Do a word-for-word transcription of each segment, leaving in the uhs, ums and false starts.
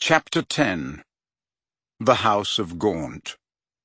Chapter ten. The House of Gaunt.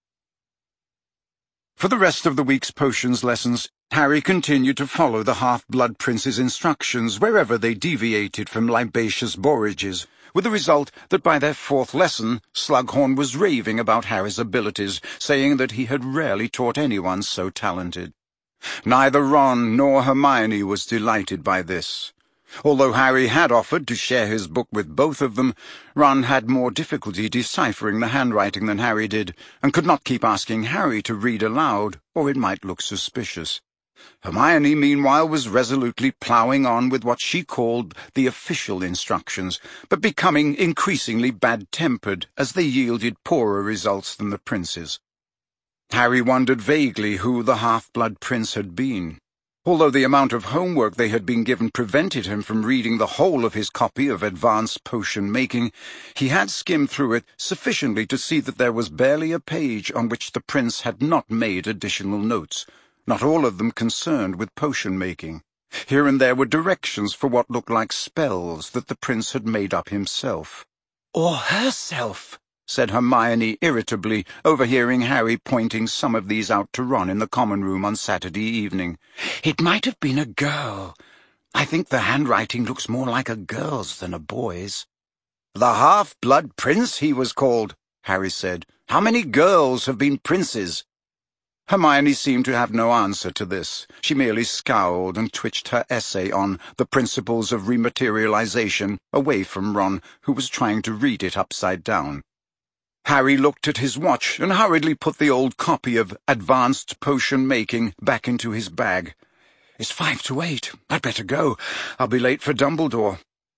For the rest of the week's potions lessons, Harry continued to follow the Half-Blood Prince's instructions wherever they deviated from Libacious Borrages, with the result that by their fourth lesson, Slughorn was raving about Harry's abilities, saying that he had rarely taught anyone so talented. Neither Ron nor Hermione was delighted by this. Although Harry had offered to share his book with both of them, Ron had more difficulty deciphering the handwriting than Harry did, and could not keep asking Harry to read aloud, or it might look suspicious. Hermione, meanwhile, was resolutely ploughing on with what she called the official instructions, but becoming increasingly bad-tempered as they yielded poorer results than the prince's. Harry wondered vaguely who the Half-Blood Prince had been. Although the amount of homework they had been given prevented him from reading the whole of his copy of Advanced Potion-Making, he had skimmed through it sufficiently to see that there was barely a page on which the prince had not made additional notes, not all of them concerned with potion-making. Here and there were directions for what looked like spells that the prince had made up himself. Or herself, said Hermione irritably, overhearing Harry pointing some of these out to Ron in the common room on Saturday evening. It might have been a girl. I think the handwriting looks more like a girl's than a boy's. The Half-Blood Prince, he was called, Harry said. How many girls have been princes? Hermione seemed to have no answer to this. She merely scowled and twitched her essay on the principles of rematerialization away from Ron, who was trying to read it upside down. Harry looked at his watch and hurriedly put the old copy of Advanced Potion-Making back into his bag. It's five to eight. I'd better go. I'll be late for Dumbledore.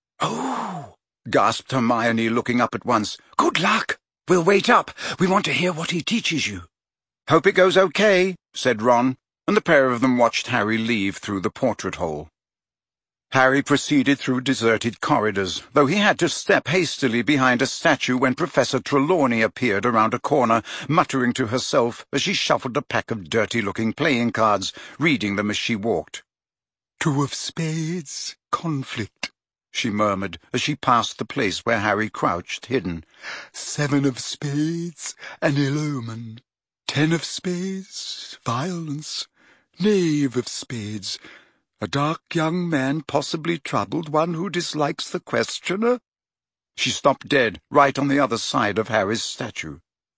Oh, gasped Hermione, looking up at once. Good luck. We'll wait up. We want to hear what he teaches you. Hope it goes okay, said Ron, and the pair of them watched Harry leave through the portrait hole. Harry proceeded through deserted corridors, though he had to step hastily behind a statue when Professor Trelawney appeared around a corner, muttering to herself as she shuffled a pack of dirty-looking playing cards, reading them as she walked. Two of spades, conflict, she murmured as she passed the place where Harry crouched, hidden. Seven of spades, an ill omen. Ten of spades, violence. Knave of spades, a dark young man, possibly troubled, one who dislikes the questioner? She stopped dead, right on the other side of Harry's statue.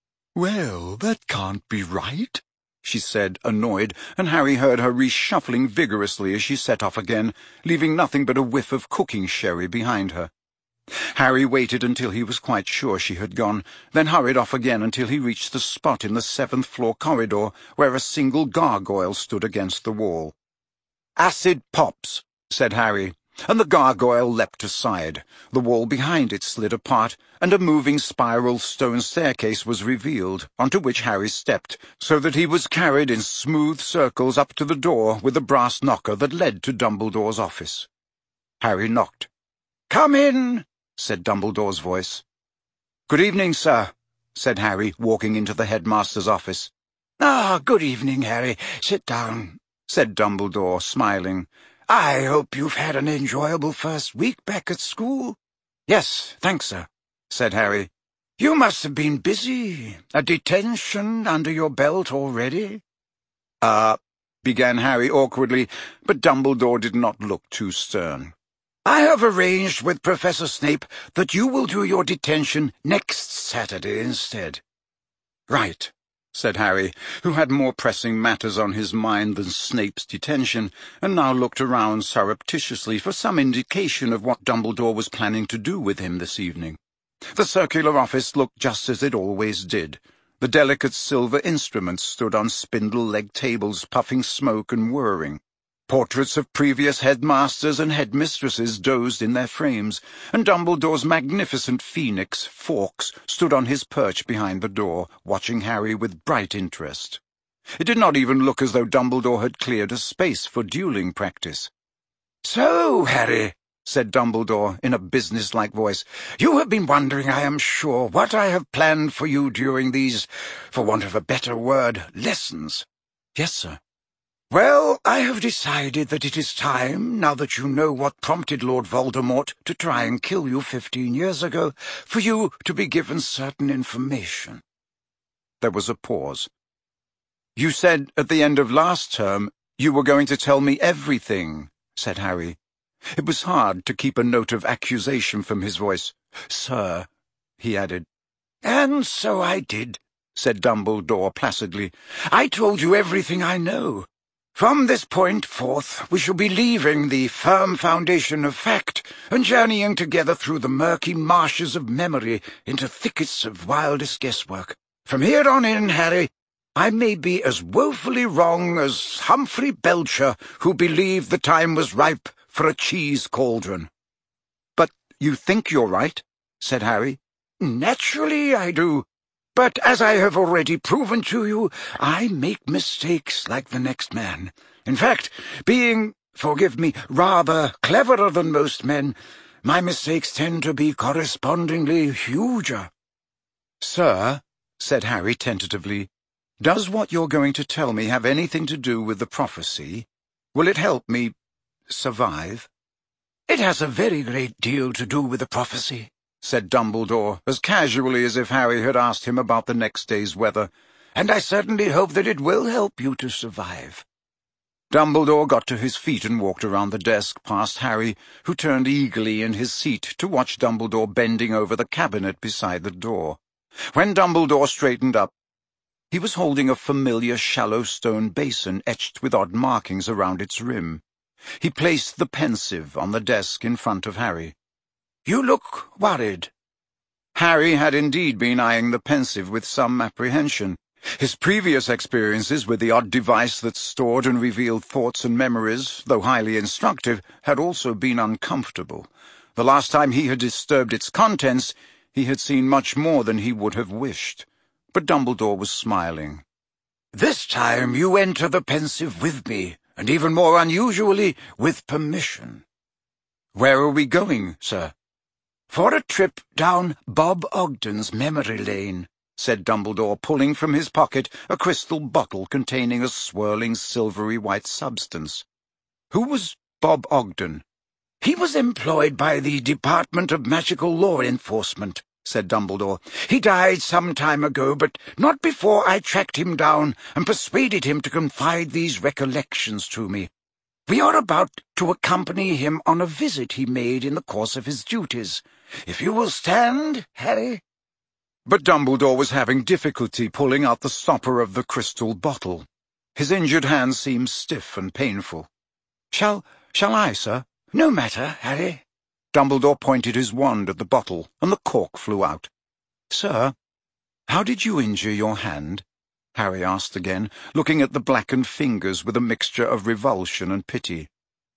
Well, that can't be right, she said, annoyed, and Harry heard her reshuffling vigorously as she set off again, leaving nothing but a whiff of cooking sherry behind her. Harry waited until he was quite sure she had gone, then hurried off again until he reached the spot in the seventh-floor corridor where a single gargoyle stood against the wall. "Acid pops," said Harry, and the gargoyle leapt aside. The wall behind it slid apart, and a moving spiral stone staircase was revealed, onto which Harry stepped, so that he was carried in smooth circles up to the door with a brass knocker that led to Dumbledore's office. Harry knocked. "Come in," said Dumbledore's voice. "Good evening, sir," said Harry, walking into the headmaster's office. "Ah, good evening, Harry. Sit down," said Dumbledore, smiling. "I hope you've had an enjoyable first week back at school." "Yes, thanks, sir," said Harry. "You must have been busy. A detention under your belt already?" Uh, began Harry awkwardly, but Dumbledore did not look too stern. "I have arranged with Professor Snape that you will do your detention next Saturday instead." "Right," said Harry, who had more pressing matters on his mind than Snape's detention, and now looked around surreptitiously for some indication of what Dumbledore was planning to do with him this evening. The circular office looked just as it always did. The delicate silver instruments stood on spindle-legged tables, puffing smoke and whirring. Portraits of previous headmasters and headmistresses dozed in their frames, and Dumbledore's magnificent phoenix, Fawkes, stood on his perch behind the door, watching Harry with bright interest. It did not even look as though Dumbledore had cleared a space for dueling practice. "So, Harry," said Dumbledore in a business-like voice, "you have been wondering, I am sure, what I have planned for you during these, for want of a better word, lessons." "Yes, sir." Well, I have decided that it is time, now that you know what prompted Lord Voldemort to try and kill you fifteen years ago, for you to be given certain information. There was a pause. You said at the end of last term you were going to tell me everything, said Harry. It was hard to keep a note of accusation from his voice. Sir, he added. And so I did, said Dumbledore placidly. I told you everything I know. From this point forth, we shall be leaving the firm foundation of fact and journeying together through the murky marshes of memory into thickets of wildest guesswork. From here on in, Harry, I may be as woefully wrong as Humphrey Belcher, who believed the time was ripe for a cheese cauldron. But you think you're right, said Harry. Naturally I do. But as I have already proven to you, I make mistakes like the next man. In fact, being, forgive me, rather cleverer than most men, my mistakes tend to be correspondingly huger. Sir, said Harry tentatively, does what you're going to tell me have anything to do with the prophecy? Will it help me survive? It has a very great deal to do with the prophecy, said Dumbledore, as casually as if Harry had asked him about the next day's weather. And I certainly hope that it will help you to survive. Dumbledore got to his feet and walked around the desk past Harry, who turned eagerly in his seat to watch Dumbledore bending over the cabinet beside the door. When Dumbledore straightened up, he was holding a familiar shallow stone basin etched with odd markings around its rim. He placed the pensieve on the desk in front of Harry. You look worried. Harry had indeed been eyeing the pensieve with some apprehension. His previous experiences with the odd device that stored and revealed thoughts and memories, though highly instructive, had also been uncomfortable. The last time he had disturbed its contents, he had seen much more than he would have wished. But Dumbledore was smiling. This time you enter the pensieve with me, and even more unusually, with permission. Where are we going, sir? For a trip down Bob Ogden's memory lane, said Dumbledore, pulling from his pocket a crystal bottle containing a swirling silvery white substance. Who was Bob Ogden? He was employed by the Department of Magical Law Enforcement, said Dumbledore. He died some time ago, but not before I tracked him down and persuaded him to confide these recollections to me. We are about to accompany him on a visit he made in the course of his duties. If you will stand, Harry. But Dumbledore was having difficulty pulling out the stopper of the crystal bottle. His injured hand seemed stiff and painful. Shall, shall I, sir? No matter, Harry. Dumbledore pointed his wand at the bottle, and the cork flew out. Sir, how did you injure your hand? Harry asked again, looking at the blackened fingers with a mixture of revulsion and pity.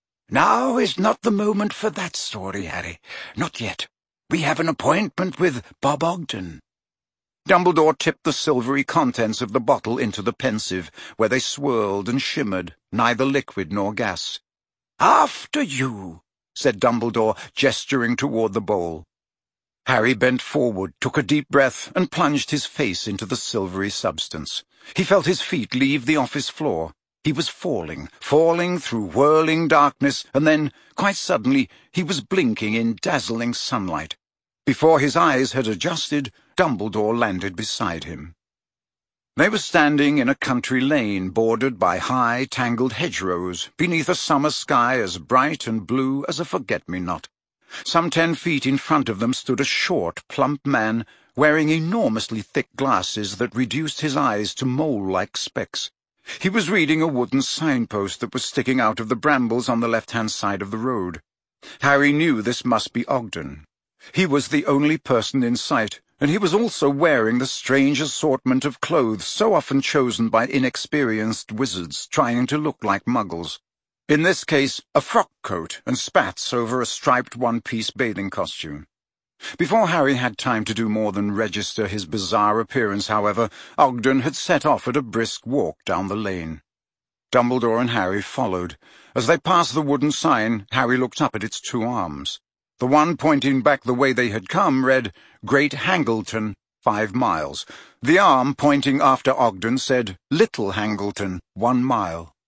Now is not the moment for that story, Harry. Not yet. We have an appointment with Bob Ogden. Dumbledore tipped the silvery contents of the bottle into the pensieve, where they swirled and shimmered, neither liquid nor gas. After you, said Dumbledore, gesturing toward the bowl. Harry bent forward, took a deep breath, and plunged his face into the silvery substance. He felt his feet leave the office floor. He was falling, falling through whirling darkness, and then, quite suddenly, he was blinking in dazzling sunlight. Before his eyes had adjusted, Dumbledore landed beside him. They were standing in a country lane bordered by high, tangled hedgerows, beneath a summer sky as bright and blue as a forget-me-not. Some ten feet in front of them stood a short, plump man, wearing enormously thick glasses that reduced his eyes to mole-like specks. He was reading a wooden signpost that was sticking out of the brambles on the left-hand side of the road. Harry knew this must be Ogden. He was the only person in sight, and he was also wearing the strange assortment of clothes so often chosen by inexperienced wizards trying to look like muggles. In this case, a frock coat and spats over a striped one-piece bathing costume. Before Harry had time to do more than register his bizarre appearance, however, Ogden had set off at a brisk walk down the lane. Dumbledore and Harry followed. As they passed the wooden sign, Harry looked up at its two arms. The one pointing back the way they had come read, Great Hangleton, five miles. The arm pointing after Ogden said, Little Hangleton, one mile.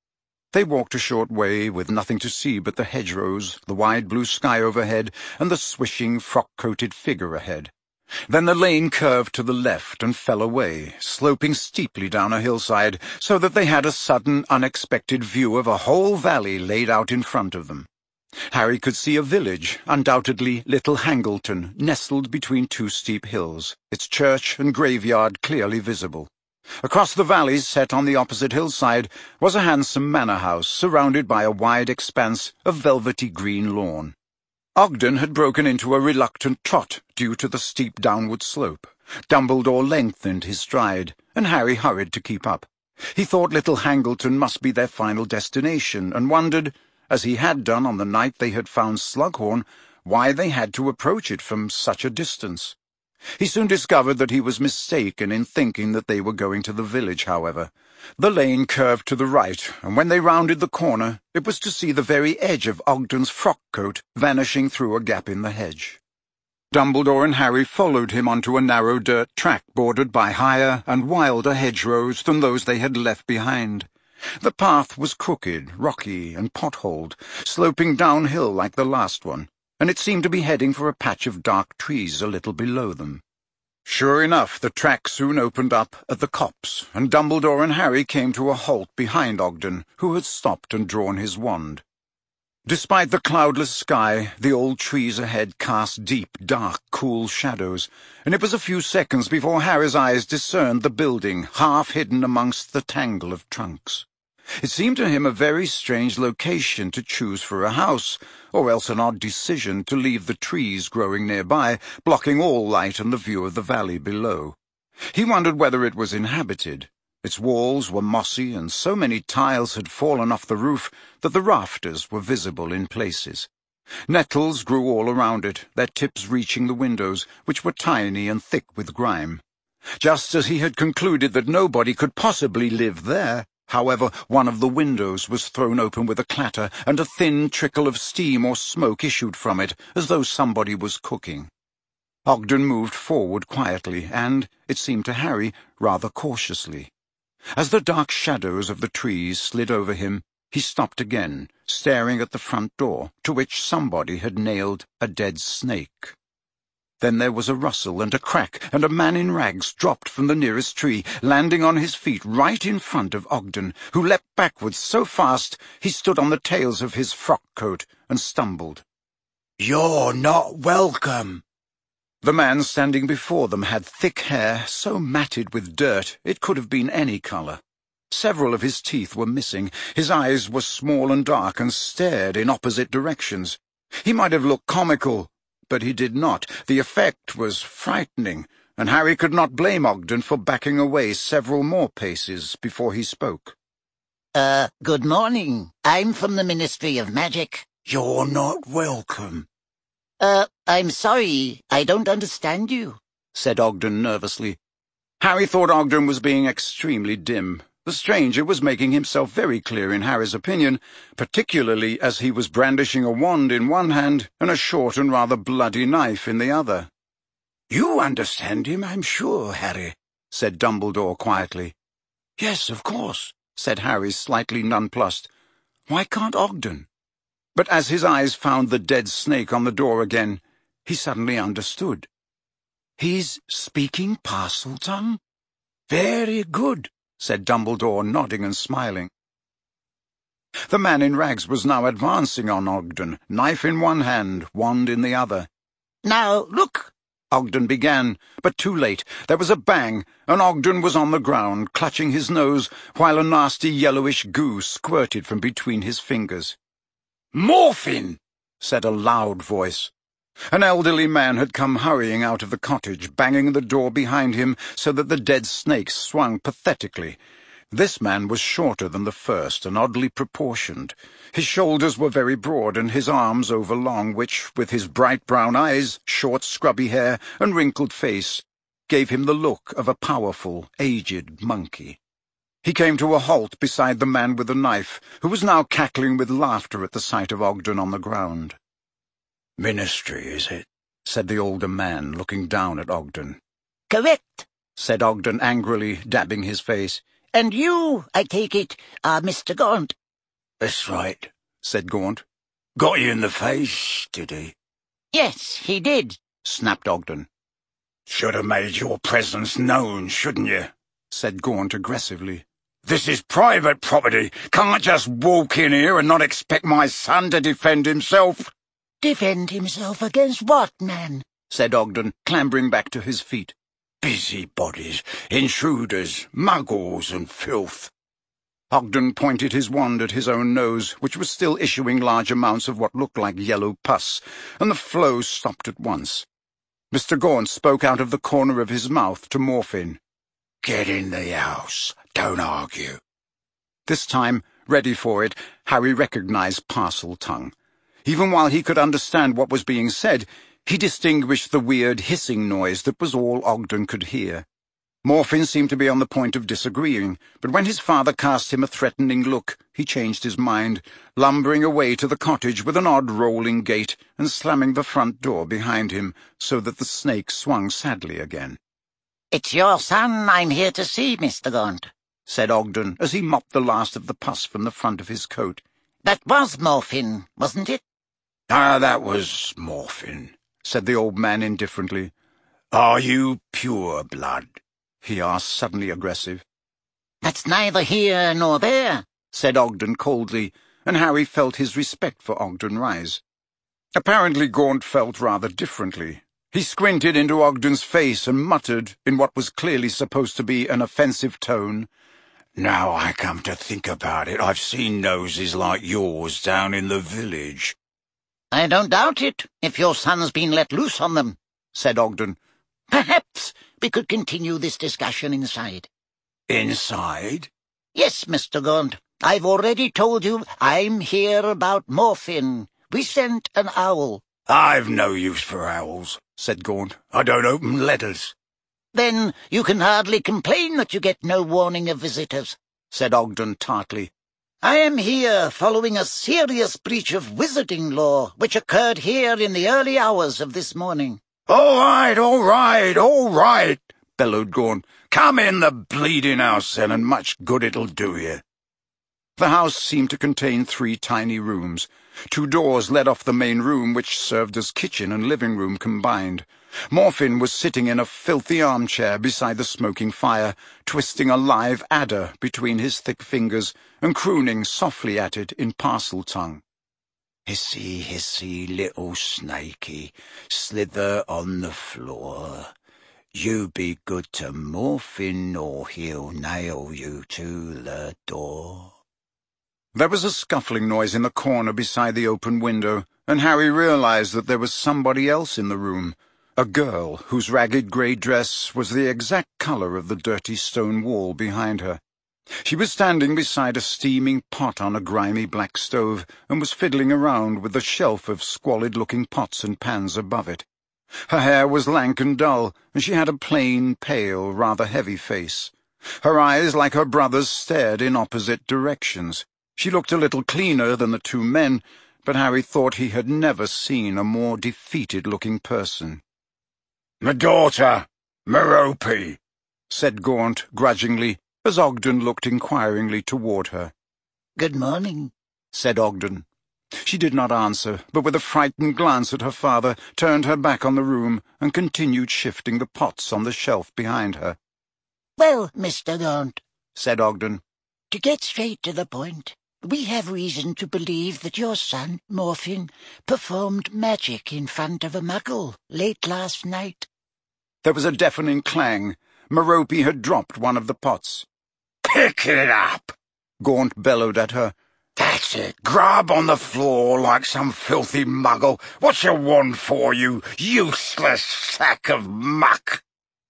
They walked a short way with nothing to see but the hedgerows, the wide blue sky overhead, and the swishing, frock-coated figure ahead. Then the lane curved to the left and fell away, sloping steeply down a hillside, so that they had a sudden, unexpected view of a whole valley laid out in front of them. Harry could see a village, undoubtedly Little Hangleton, nestled between two steep hills, its church and graveyard clearly visible. Across the valley, set on the opposite hillside, was a handsome manor house surrounded by a wide expanse of velvety green lawn. Ogden had broken into a reluctant trot due to the steep downward slope. Dumbledore lengthened his stride, and Harry hurried to keep up. He thought Little Hangleton must be their final destination, and wondered, as he had done on the night they had found Slughorn, why they had to approach it from such a distance. He soon discovered that he was mistaken in thinking that they were going to the village, however. The lane curved to the right, and when they rounded the corner, it was to see the very edge of Ogden's frock-coat vanishing through a gap in the hedge. Dumbledore and Harry followed him onto a narrow dirt track bordered by higher and wilder hedgerows than those they had left behind. The path was crooked, rocky, and potholed, sloping downhill like the last one, and it seemed to be heading for a patch of dark trees a little below them. Sure enough, the track soon opened up at the copse, and Dumbledore and Harry came to a halt behind Ogden, who had stopped and drawn his wand. Despite the cloudless sky, the old trees ahead cast deep, dark, cool shadows, and it was a few seconds before Harry's eyes discerned the building, half hidden amongst the tangle of trunks. It seemed to him a very strange location to choose for a house, or else an odd decision to leave the trees growing nearby, blocking all light and the view of the valley below. He wondered whether it was inhabited. Its walls were mossy, and so many tiles had fallen off the roof that the rafters were visible in places. Nettles grew all around it, their tips reaching the windows, which were tiny and thick with grime. Just as he had concluded that nobody could possibly live there, however, one of the windows was thrown open with a clatter, and a thin trickle of steam or smoke issued from it, as though somebody was cooking. Ogden moved forward quietly, and, it seemed to Harry, rather cautiously. As the dark shadows of the trees slid over him, he stopped again, staring at the front door, to which somebody had nailed a dead snake. Then there was a rustle and a crack, and a man in rags dropped from the nearest tree, landing on his feet right in front of Ogden, who leapt backwards so fast he stood on the tails of his frock-coat and stumbled. "You're not welcome." The man standing before them had thick hair, so matted with dirt it could have been any colour. Several of his teeth were missing, his eyes were small and dark and stared in opposite directions. He might have looked comical, but he did not. The effect was frightening, and Harry could not blame Ogden for backing away several more paces before he spoke. Uh, good morning. I'm from the Ministry of Magic. "You're not welcome." Uh, I'm sorry, I don't understand you, said Ogden nervously. Harry thought Ogden was being extremely dim. The stranger was making himself very clear in Harry's opinion, particularly as he was brandishing a wand in one hand and a short and rather bloody knife in the other. "You understand him, I'm sure, Harry," said Dumbledore quietly. "Yes, of course," said Harry, slightly nonplussed. Why can't Ogden? But as his eyes found the dead snake on the door again, he suddenly understood. "He's speaking Parseltongue?" "Very good," said Dumbledore, nodding and smiling. The man in rags was now advancing on Ogden, knife in one hand, wand in the other. "Now, look!" Ogden began, but too late. There was a bang, and Ogden was on the ground, clutching his nose, while a nasty yellowish goo squirted from between his fingers. "Morphin!" said a loud voice. An elderly man had come hurrying out of the cottage, banging the door behind him so that the dead snake swung pathetically. This man was shorter than the first and oddly proportioned. His shoulders were very broad and his arms overlong, which, with his bright brown eyes, short scrubby hair, and wrinkled face, gave him the look of a powerful, aged monkey. He came to a halt beside the man with the knife, who was now cackling with laughter at the sight of Ogden on the ground. "Ministry, is it?" said the older man, looking down at Ogden. "Correct," said Ogden angrily, dabbing his face. "And you, I take it, are Mister Gaunt." That's right, said Gaunt. Got you in the face, did he? Yes, he did, snapped Ogden. Should have made your presence known, shouldn't you? Said Gaunt aggressively. This is private property. Can't just walk in here and not expect my son to defend himself. Defend himself against what, man? Said Ogden, clambering back to his feet. Busybodies, intruders, muggles and filth. Ogden pointed his wand at his own nose, which was still issuing large amounts of what looked like yellow pus, and the flow stopped at once. Mister Gaunt spoke out of the corner of his mouth to Morfin. Get in the house. Don't argue. This time, ready for it, Harry recognized Parseltongue. Even while he could understand what was being said, he distinguished the weird hissing noise that was all Ogden could hear. Morfin seemed to be on the point of disagreeing, but when his father cast him a threatening look, he changed his mind, lumbering away to the cottage with an odd rolling gait and slamming the front door behind him so that the snake swung sadly again. It's your son I'm here to see, Mister Gaunt, said Ogden as he mopped the last of the pus from the front of his coat. That was Morfin, wasn't it? Ah, that was Morfin, said the old man indifferently. Are you pure blood? He asked, suddenly aggressive. That's neither here nor there, said Ogden coldly, and Harry felt his respect for Ogden rise. Apparently Gaunt felt rather differently. He squinted into Ogden's face and muttered, in what was clearly supposed to be an offensive tone, Now I come to think about it, I've seen noses like yours down in the village. I don't doubt it, if your son's been let loose on them, said Ogden. Perhaps we could continue this discussion inside. Inside? Yes, Mister Gaunt. I've already told you I'm here about Morfin. We sent an owl. I've no use for owls, said Gaunt. I don't open letters. Then you can hardly complain that you get no warning of visitors, said Ogden tartly. I am here following a serious breach of wizarding law which occurred here in the early hours of this morning. All right, all right, all right, bellowed Gaunt. Come in the bleeding house, then, and much good it'll do you. The house seemed to contain three tiny rooms. Two doors led off the main room, which served as kitchen and living room combined. Morfin was sitting in a filthy armchair beside the smoking fire, twisting a live adder between his thick fingers and crooning softly at it in Parseltongue. Hissy, hissy, little snaky, slither on the floor. You be good to Morfin, or he'll nail you to the door. There was a scuffling noise in the corner beside the open window, and Harry realized that there was somebody else in the room, a girl whose ragged grey dress was the exact colour of the dirty stone wall behind her. She was standing beside a steaming pot on a grimy black stove, and was fiddling around with the shelf of squalid-looking pots and pans above it. Her hair was lank and dull, and she had a plain, pale, rather heavy face. Her eyes, like her brother's, stared in opposite directions. She looked a little cleaner than the two men, but Harry thought he had never seen a more defeated-looking person. "My daughter, Merope," said Gaunt grudgingly, as Ogden looked inquiringly toward her. "Good morning," said Ogden. She did not answer, but with a frightened glance at her father, turned her back on the room and continued shifting the pots on the shelf behind her. "Well, Mister Gaunt," said Ogden, "to get straight to the point, we have reason to believe that your son, Morfin, performed magic in front of a muggle late last night." There was a deafening clang. Merope had dropped one of the pots. "Pick it up!" Gaunt bellowed at her. "That's it. Grub on the floor like some filthy muggle. What's your wand for, you useless sack of muck?"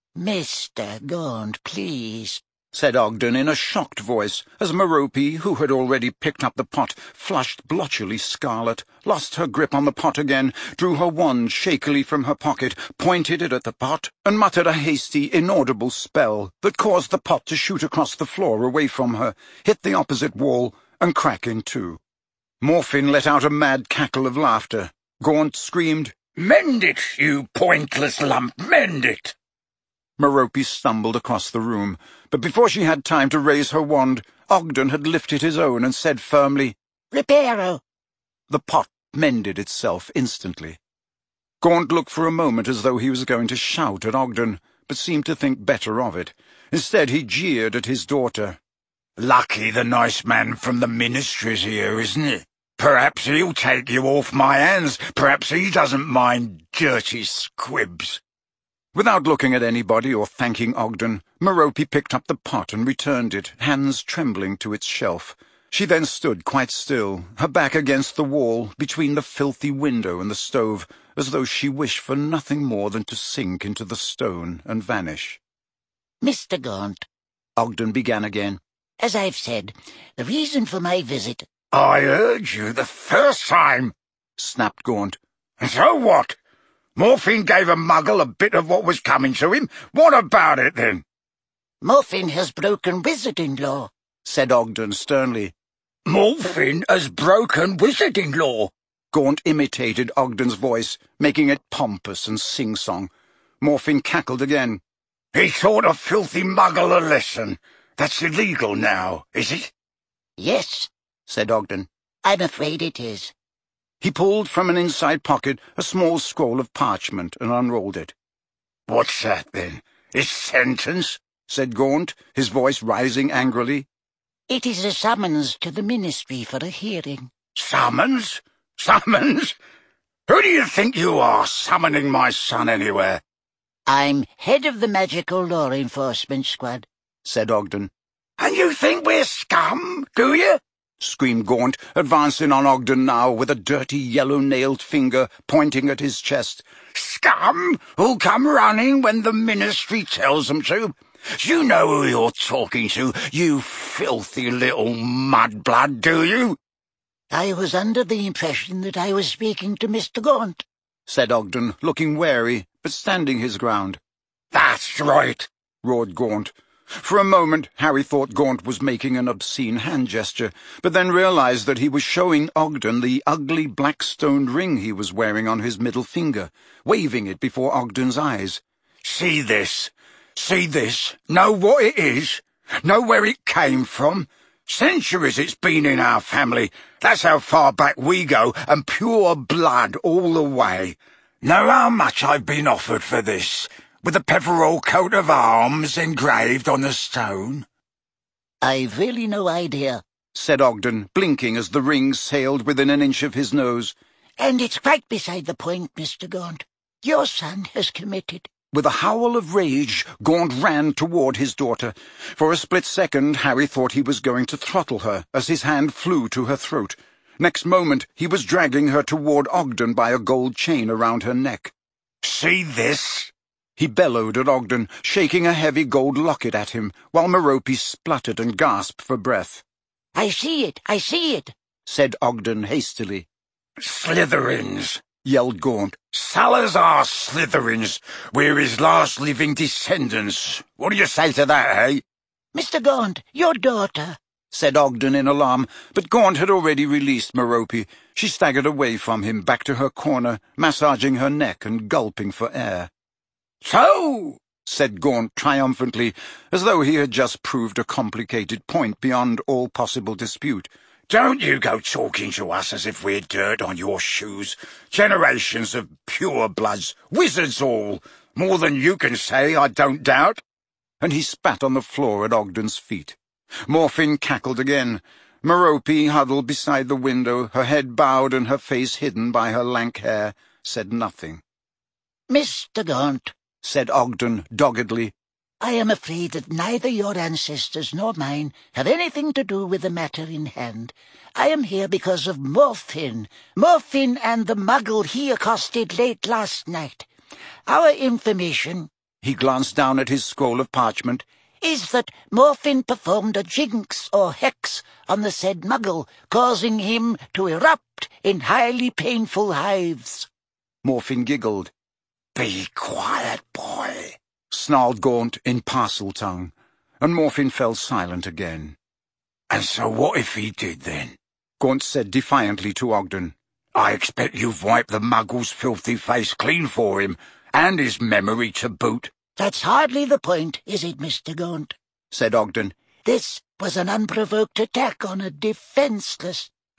"Mister Gaunt, please," said Ogden in a shocked voice, as Merope, who had already picked up the pot, flushed blotchily scarlet, lost her grip on the pot again, drew her wand shakily from her pocket, pointed it at the pot, and muttered a hasty, inaudible spell that caused the pot to shoot across the floor away from her, hit the opposite wall, and crack in two. Morfin let out a mad cackle of laughter. Gaunt screamed, "Mend it, you pointless lump, mend it!" Merope stumbled across the room, but before she had time to raise her wand, Ogden had lifted his own and said firmly, Reparo. The pot mended itself instantly. Gaunt looked for a moment as though he was going to shout at Ogden, but seemed to think better of it. Instead, he jeered at his daughter. Lucky the nice man from the ministry's here, isn't it? Perhaps he'll take you off my hands. Perhaps he doesn't mind dirty squibs. Without looking at anybody or thanking Ogden, Merope picked up the pot and returned it, hands trembling, to its shelf. She then stood quite still, her back against the wall, between the filthy window and the stove, as though she wished for nothing more than to sink into the stone and vanish. Mister Gaunt, Ogden began again. As I've said, the reason for my visit— I heard you the first time, snapped Gaunt. So what? Morphine gave a muggle a bit of what was coming to him. What about it, then? Morphine has broken wizarding law, said Ogden sternly. Morphine has broken wizarding law. Gaunt imitated Ogden's voice, making it pompous and sing-song. Morphine cackled again. He taught a filthy muggle a lesson. That's illegal now, is it? Yes, said Ogden. I'm afraid it is. He pulled from an inside pocket a small scroll of parchment and unrolled it. What's that, then? His sentence? Said Gaunt, his voice rising angrily. It is a summons to the ministry for a hearing. Summons? Summons? Who do you think you are, summoning my son anywhere? I'm head of the Magical Law Enforcement Squad, said Ogden. And you think we're scum, do you? Screamed Gaunt, advancing on Ogden now with a dirty yellow-nailed finger pointing at his chest. Scum who'll come running when the ministry tells them to. You know who you're talking to, you filthy little mudblood, do you? I was under the impression that I was speaking to Mister Gaunt, said Ogden, looking wary, but standing his ground. That's right, roared Gaunt. For a moment, Harry thought Gaunt was making an obscene hand gesture, but then realized that he was showing Ogden the ugly black-stoned ring he was wearing on his middle finger, waving it before Ogden's eyes. See this? See this? Know what it is? Know where it came from? Centuries it's been in our family. That's how far back we go, and pure blood all the way. Know how much I've been offered for this, with the Peveril coat of arms engraved on the stone? I've really no idea, said Ogden, blinking as the ring sailed within an inch of his nose. And it's quite beside the point, Mister Gaunt. Your son has committed. With a howl of rage, Gaunt ran toward his daughter. For a split second, Harry thought he was going to throttle her as his hand flew to her throat. Next moment, he was dragging her toward Ogden by a gold chain around her neck. See this? He bellowed at Ogden, shaking a heavy gold locket at him, while Merope spluttered and gasped for breath. I see it, I see it, said Ogden hastily. Slytherins, yelled Gaunt. Salazar Slytherins, we're his last living descendants. What do you say to that, eh? Mister Gaunt, your daughter, said Ogden in alarm, but Gaunt had already released Merope. She staggered away from him, back to her corner, massaging her neck and gulping for air. So, said Gaunt triumphantly, as though he had just proved a complicated point beyond all possible dispute. Don't you go talking to us as if we're dirt on your shoes. Generations of pure bloods, wizards all. More than you can say, I don't doubt. And he spat on the floor at Ogden's feet. Morphine cackled again. Merope, huddled beside the window, her head bowed and her face hidden by her lank hair, said nothing. Mister Gaunt, said Ogden doggedly, I am afraid that neither your ancestors nor mine have anything to do with the matter in hand. I am here because of Morphine. Morphine and the muggle he accosted late last night. Our information— he glanced down at his scroll of parchment— is that Morphine performed a jinx or hex on the said muggle, causing him to erupt in highly painful hives. Morphine giggled. Be quiet, boy, snarled Gaunt in parcel tongue, and Morphine fell silent again. And so what if he did, then? Gaunt said defiantly to Ogden. I expect you've wiped the muggle's filthy face clean for him, and his memory to boot. That's hardly the point, is it, Mister Gaunt? Said Ogden. This was an unprovoked attack on a defenseless—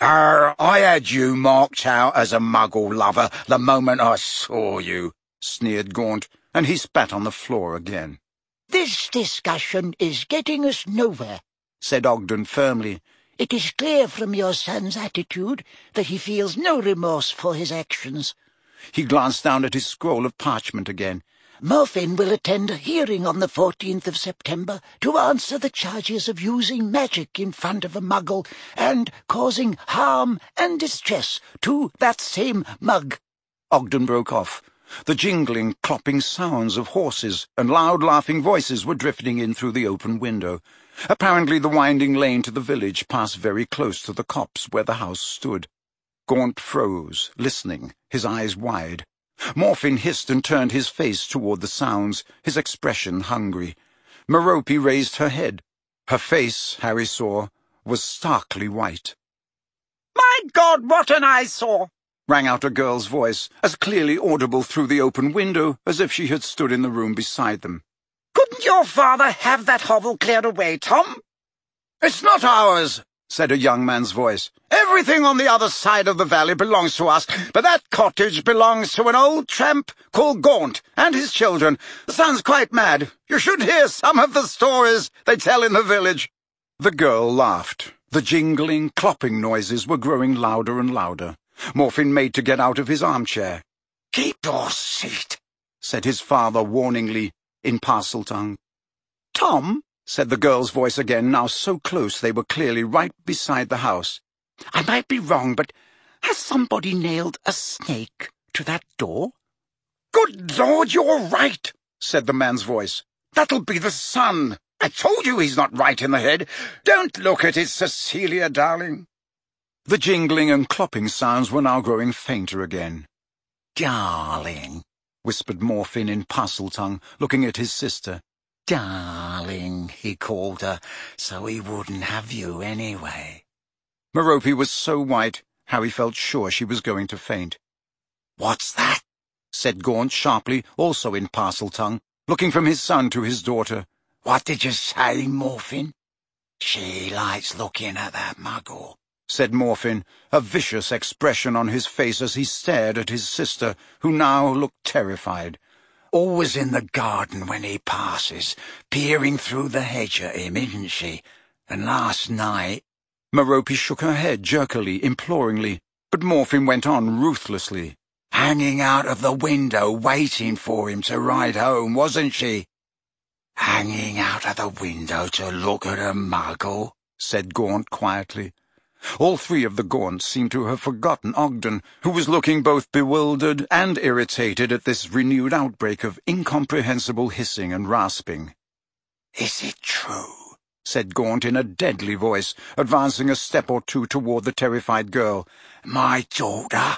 Er, I had you marked out as a muggle lover the moment I saw you, sneered Gaunt, and he spat on the floor again. This discussion is getting us nowhere, said Ogden firmly. It is clear from your son's attitude that he feels no remorse for his actions. He glanced down at his scroll of parchment again. Morfin will attend a hearing on the fourteenth of September to answer the charges of using magic in front of a muggle and causing harm and distress to that same mug. Ogden broke off. The jingling, clopping sounds of horses and loud laughing voices were drifting in through the open window. Apparently the winding lane to the village passed very close to the copse where the house stood. Gaunt froze, listening, his eyes wide. Morfin hissed and turned his face toward the sounds, his expression hungry. Merope raised her head. Her face, Harry saw, was starkly white. "My God, what an eyesore!" rang out a girl's voice, as clearly audible through the open window as if she had stood in the room beside them. "Couldn't your father have that hovel cleared away, Tom?" "It's not ours," said a young man's voice. "Everything on the other side of the valley belongs to us, but that cottage belongs to an old tramp called Gaunt and his children. The son's quite mad. You should hear some of the stories they tell in the village." The girl laughed. The jingling, clopping noises were growing louder and louder. Morfin made to get out of his armchair. "Keep your seat," said his father warningly, in Parseltongue. "Tom," said the girl's voice again, now so close they were clearly right beside the house. "I might be wrong, but has somebody nailed a snake to that door?" "Good Lord, you're right," said the man's voice. "That'll be the sun. I told you he's not right in the head. Don't look at it, Cecilia, darling." The jingling and clopping sounds were now growing fainter again. "Darling," whispered Morfin in Parseltongue, looking at his sister. "Darling," he called her, so he wouldn't have you anyway. Merope was so white, Harry felt sure she was going to faint. "What's that?" said Gaunt sharply, also in Parseltongue, looking from his son to his daughter. "What did you say, Morfin?" "She likes looking at that muggle," said Morfin, a vicious expression on his face as he stared at his sister, who now looked terrified. "Always in the garden when he passes, peering through the hedge at him, isn't she? And last night—" Merope shook her head jerkily, imploringly, but Morfin went on ruthlessly. "Hanging out of the window, waiting for him to ride home, wasn't she?" "Hanging out of the window to look at a muggle," said Gaunt quietly. All three of the Gaunts seemed to have forgotten Ogden, who was looking both bewildered and irritated at this renewed outbreak of incomprehensible hissing and rasping. "Is it true?" said Gaunt in a deadly voice, advancing a step or two toward the terrified girl. "My daughter,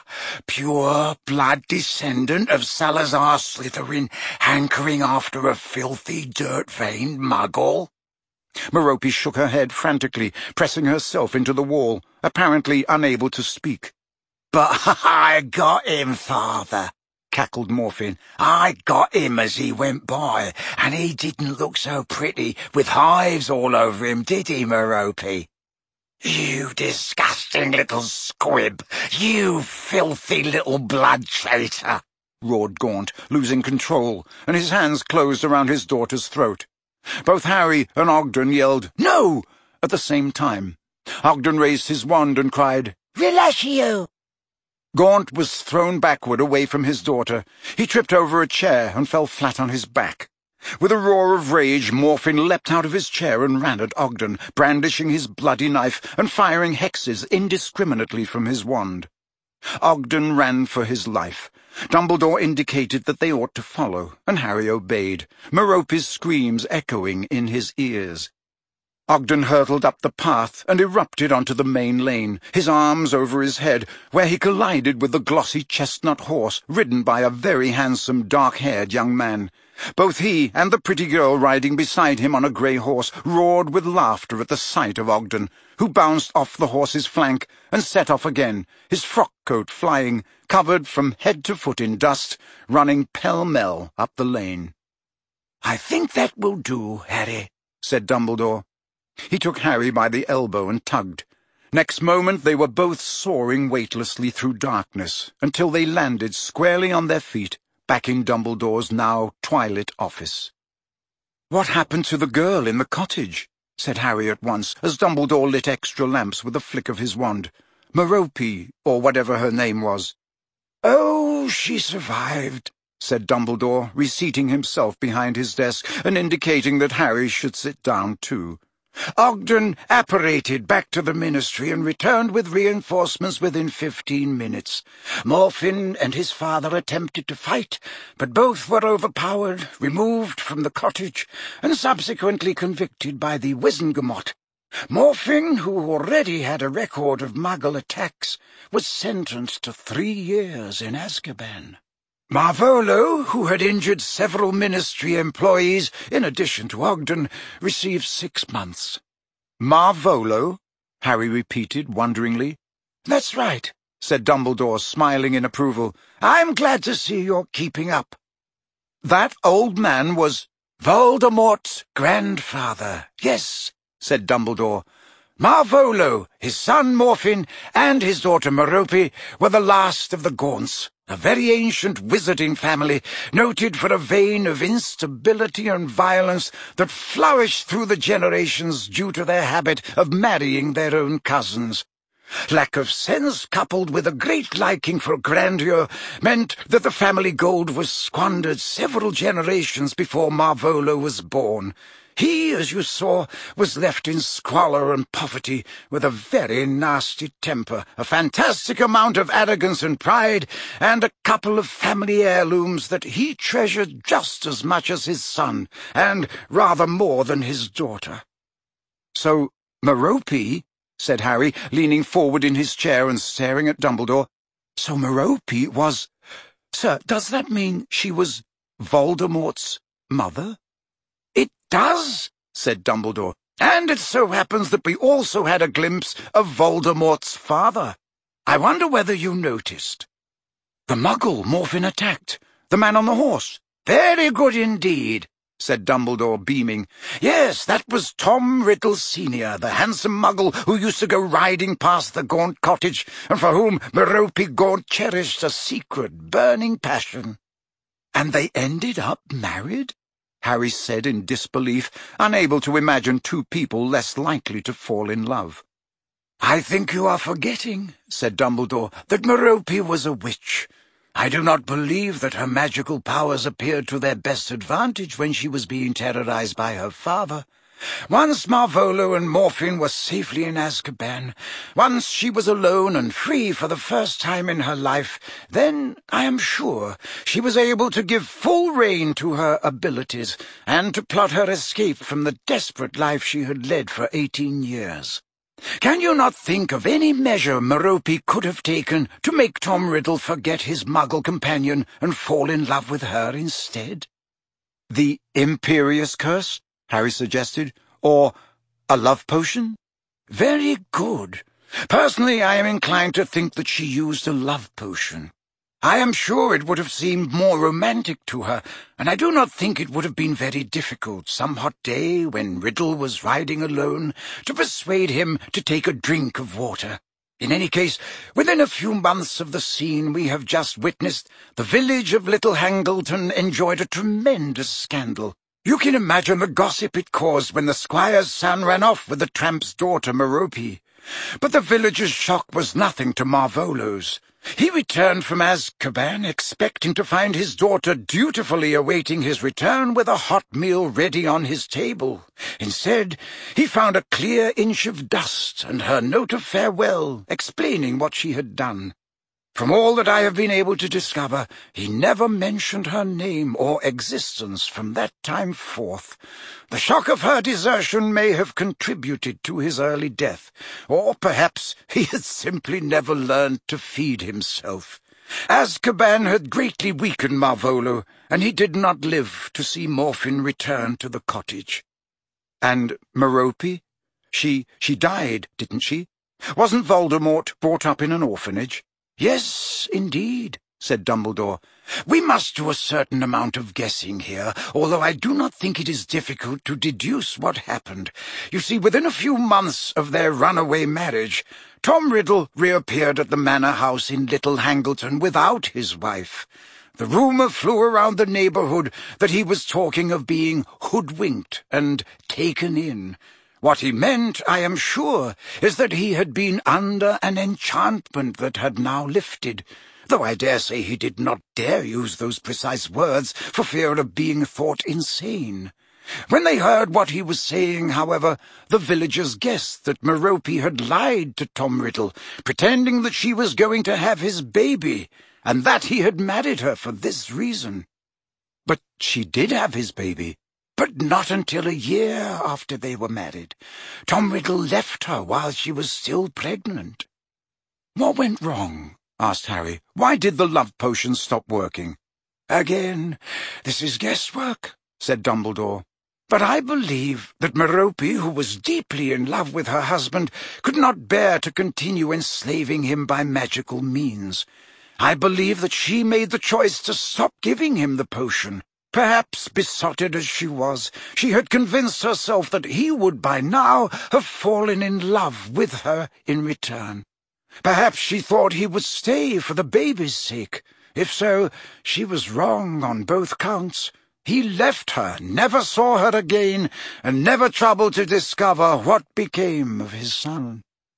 pure blood descendant of Salazar Slytherin, hankering after a filthy, dirt-veined muggle?" Merope shook her head frantically, pressing herself into the wall, apparently unable to speak. "But I got him, father," cackled Morfin. "I got him as he went by, and he didn't look so pretty with hives all over him, did he, Merope?" "You disgusting little squib! You filthy little blood traitor!" roared Gaunt, losing control, and his hands closed around his daughter's throat. Both Harry and Ogden yelled, "No!" at the same time. Ogden raised his wand and cried, "Relatio!" Gaunt was thrown backward away from his daughter. He tripped over a chair and fell flat on his back. With a roar of rage, Morfin leapt out of his chair and ran at Ogden, brandishing his bloody knife and firing hexes indiscriminately from his wand. Ogden ran for his life. Dumbledore indicated that they ought to follow, and Harry obeyed, Merope's screams echoing in his ears. Ogden hurtled up the path and erupted onto the main lane, his arms over his head, where he collided with the glossy chestnut horse ridden by a very handsome, dark-haired young man. Both he and the pretty girl riding beside him on a grey horse roared with laughter at the sight of Ogden, who bounced off the horse's flank and set off again, his frock-coat flying, covered from head to foot in dust, running pell-mell up the lane. "I think that will do, Harry," said Dumbledore. He took Harry by the elbow and tugged. Next moment they were both soaring weightlessly through darkness until they landed squarely on their feet back in Dumbledore's now twilit office. "What happened to the girl in the cottage?" said Harry at once, as Dumbledore lit extra lamps with a flick of his wand. "Merope, or whatever her name was." "Oh, she survived," said Dumbledore, reseating himself behind his desk and indicating that Harry should sit down too. "Ogden apparated back to the Ministry and returned with reinforcements within fifteen minutes. Morphin and his father attempted to fight, but both were overpowered, removed from the cottage, and subsequently convicted by the Wizengamot. Morphin, who already had a record of Muggle attacks, was sentenced to three years in Azkaban. Marvolo, who had injured several Ministry employees in addition to Ogden, received six months. "Marvolo?" Harry repeated wonderingly. "That's right," said Dumbledore, smiling in approval. "I'm glad to see you're keeping up." "That old man was—" "Voldemort's grandfather, yes," said Dumbledore. "Marvolo, his son Morphin, and his daughter Merope were the last of the Gaunts, a very ancient wizarding family, noted for a vein of instability and violence that flourished through the generations due to their habit of marrying their own cousins. Lack of sense, coupled with a great liking for grandeur, meant that the family gold was squandered several generations before Marvolo was born. He, as you saw, was left in squalor and poverty, with a very nasty temper, a fantastic amount of arrogance and pride, and a couple of family heirlooms that he treasured just as much as his son, and rather more than his daughter." "So, Merope," said Harry, leaning forward in his chair and staring at Dumbledore. "So Merope was— Sir, does that mean she was Voldemort's mother?" "It does," said Dumbledore, "and it so happens that we also had a glimpse of Voldemort's father. I wonder whether you noticed." "The Muggle Morphin attacked. The man on the horse." "Very good indeed," said Dumbledore, beaming. "Yes, that was Tom Riddle Senior, the handsome Muggle who used to go riding past the Gaunt cottage, and for whom Merope Gaunt cherished a secret, burning passion." "And they ended up married?" Harry said in disbelief, unable to imagine two people less likely to fall in love. "I think you are forgetting," said Dumbledore, "that Merope was a witch. I do not believe that her magical powers appeared to their best advantage when she was being terrorized by her father. Once Marvolo and Morphin were safely in Azkaban, once she was alone and free for the first time in her life, then, I am sure, she was able to give full rein to her abilities and to plot her escape from the desperate life she had led for eighteen years. Can you not think of any measure Merope could have taken to make Tom Riddle forget his Muggle companion and fall in love with her instead?" "The Imperious Curse?" Harry suggested. "Or a love potion?" "Very good. Personally, I am inclined to think that she used a love potion. I am sure it would have seemed more romantic to her, and I do not think it would have been very difficult, some hot day when Riddle was riding alone, to persuade him to take a drink of water. In any case, within a few months of the scene we have just witnessed, the village of Little Hangleton enjoyed a tremendous scandal. You can imagine the gossip it caused when the squire's son ran off with the tramp's daughter Merope. But the villagers' shock was nothing to Marvolo's. He returned from Azkaban expecting to find his daughter dutifully awaiting his return with a hot meal ready on his table. Instead, he found a clear inch of dust and her note of farewell, explaining what she had done. From all that I have been able to discover, he never mentioned her name or existence from that time forth. The shock of her desertion may have contributed to his early death, or perhaps he had simply never learned to feed himself. Azkaban had greatly weakened Marvolo, and he did not live to see Morphin return to the cottage." "And Merope? She, she died, didn't she? Wasn't Voldemort brought up in an orphanage?" "Yes, indeed," said Dumbledore. "We must do a certain amount of guessing here, although I do not think it is difficult to deduce what happened. You see, within a few months of their runaway marriage, Tom Riddle reappeared at the manor house in Little Hangleton without his wife. The rumour flew around the neighbourhood that he was talking of being hoodwinked and taken in. What he meant, I am sure, is that he had been under an enchantment that had now lifted, though I dare say he did not dare use those precise words for fear of being thought insane. When they heard what he was saying, however, the villagers guessed that Merope had lied to Tom Riddle, pretending that she was going to have his baby, and that he had married her for this reason. But she did have his baby. But not until a year after they were married. Tom Riddle left her while she was still pregnant." "What went wrong?" asked Harry. "Why did the love potion stop working?" "Again, this is guesswork," said Dumbledore. "But I believe that Merope, who was deeply in love with her husband, could not bear to continue enslaving him by magical means. I believe that she made the choice to stop giving him the potion. Perhaps, besotted as she was, she had convinced herself that he would by now have fallen in love with her in return. Perhaps she thought he would stay for the baby's sake. If so, she was wrong on both counts. He left her, never saw her again, and never troubled to discover what became of his son."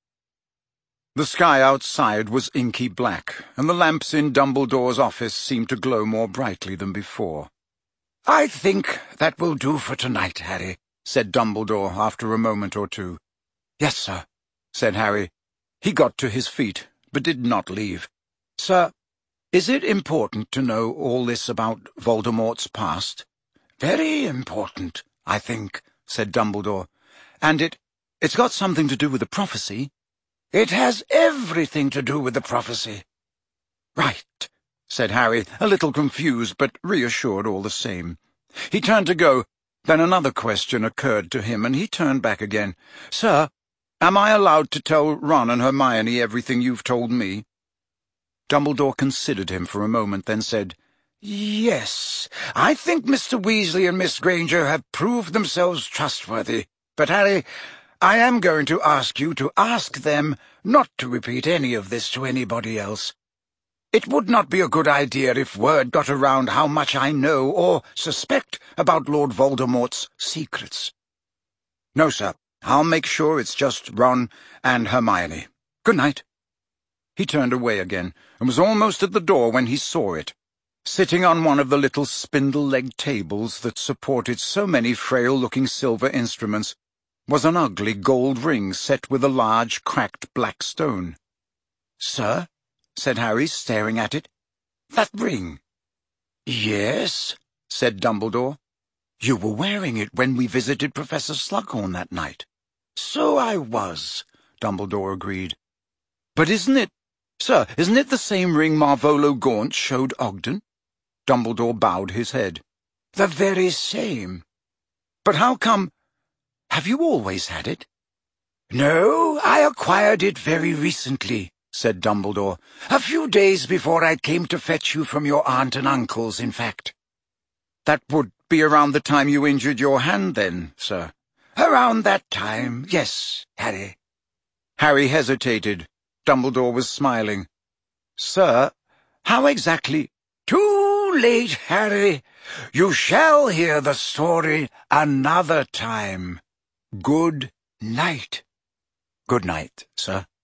The sky outside was inky black, and the lamps in Dumbledore's office seemed to glow more brightly than before. "I think that will do for tonight, Harry," said Dumbledore after a moment or two. "Yes, sir," said Harry. He got to his feet, but did not leave. "Sir, is it important to know all this about Voldemort's past?" "Very important, I think," said Dumbledore. "And it, it's got something to do with the prophecy?" "It has everything to do with the prophecy." "Right," said Harry, a little confused, but reassured all the same. He turned to go. Then another question occurred to him, and he turned back again. "Sir, am I allowed to tell Ron and Hermione everything you've told me?" Dumbledore considered him for a moment, then said, "Yes, I think Mister Weasley and Miss Granger have proved themselves trustworthy. But, Harry, I am going to ask you to ask them not to repeat any of this to anybody else. It would not be a good idea if word got around how much I know or suspect about Lord Voldemort's secrets." "No, sir. I'll make sure it's just Ron and Hermione. Good night." He turned away again, and was almost at the door when he saw it. Sitting on one of the little spindle-legged tables that supported so many frail-looking silver instruments was an ugly gold ring set with a large, cracked black stone. "Sir?" said Harry, staring at it. "That ring?" "Yes," said Dumbledore. "You were wearing it when we visited Professor Slughorn that night." "So I was," Dumbledore agreed. "But isn't it, sir, isn't it the same ring Marvolo Gaunt showed Ogden?" Dumbledore bowed his head. "The very same." "But how come... Have you always had it?" "No, I acquired it very recently," said Dumbledore. "A few days before I came to fetch you from your aunt and uncle's, in fact." "That would be around the time you injured your hand, then, sir?" "Around that time, yes, Harry." Harry hesitated. Dumbledore was smiling. "Sir, how exactly—" "Too late, Harry. You shall hear the story another time. Good night." "Good night, sir."